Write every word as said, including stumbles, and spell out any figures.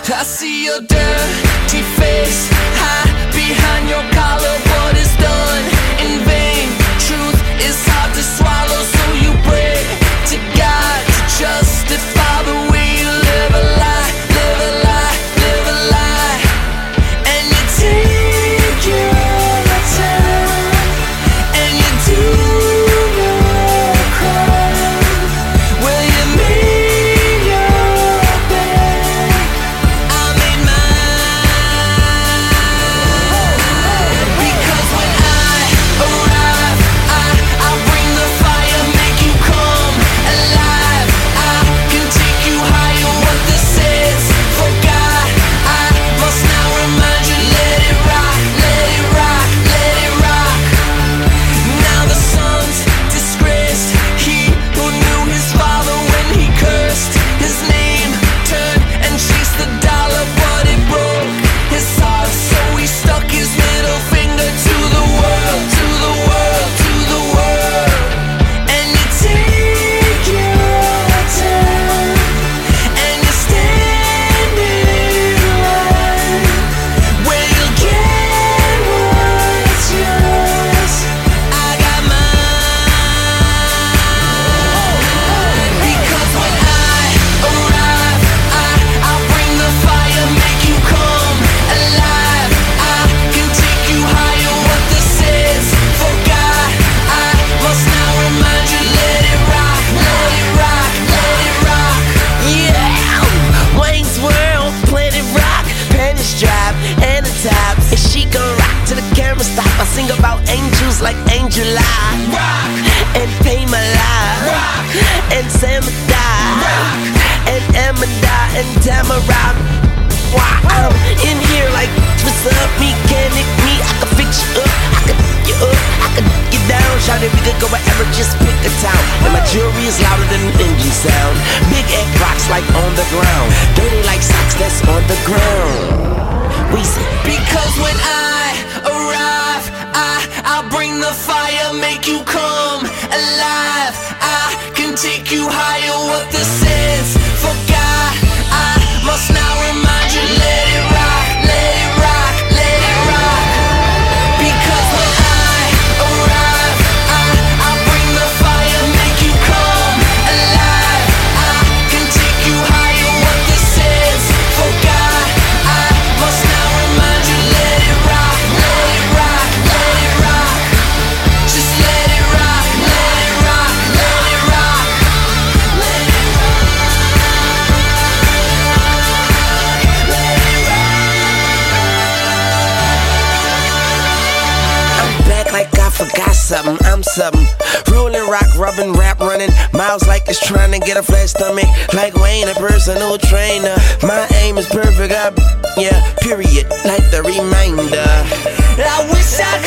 I see your dirty face hide behind your collar. What is done in vain? Truth is hard to swallow, so you pray to God to justify the way you live a lie, live a lie, live a lie. And you take your time, and you do your crime. Will you make your bed? I made mine. Because when I arrive, I, I bring the fire, make you come alive. I can take you higher, what this is. Forgot, I must now remind you. Let it rock, let it rock, let it rock. Now the son's disgraced. He who knew his father when he cursed his name turned and chased the dollar, but it broke his heart. So he stuck his middle finger to the world, to the world, to the world. And you take your time, and you stand in line, where you'll get what's yours. I got mine. Because when I arrive, I, I bring the fire, make you come alive. I can take you higher, what this is. Forgot, I must now remind you. Let it rock, let it rock, let it rock. Yeah, Wayne's World, Planet Rock, panties drop and the tops. And she gon' rock till the camera stop. I sing about angels like Angel Eye, rock, and Pay My Life, rock, and Samadai, rock, and Amanda and Tamara. Why I'm in here like, what's up, mechanic me? I can fix you up, I can you up, I can get down. Shout it, we could go wherever, just pick a town. And my jewelry is louder than an engine sound. Big egg rocks like on the ground, dirty like socks that's on the ground. We say, because when I arrive, I, I bring the fire, make you come alive. I can take you higher, what this is. Forgot, I must now remind you. Let it rock, let it rock, let it rock. Because when I arrive, I, I bring the fire, make you come alive. I can take you higher, what this is. Forgot, I must now remind you. Let it rock, let it rock, let it rock. Just let it rock, let it rock, let it rock. Let it rock, let it rock. I'm back like I forgot something, I'm something. Rolling, rock, rubbing, rap, running. Miles like it's trying to get a flat stomach. Like Wayne, a personal trainer. My aim is perfect, I, yeah, period. Like the reminder. I wish I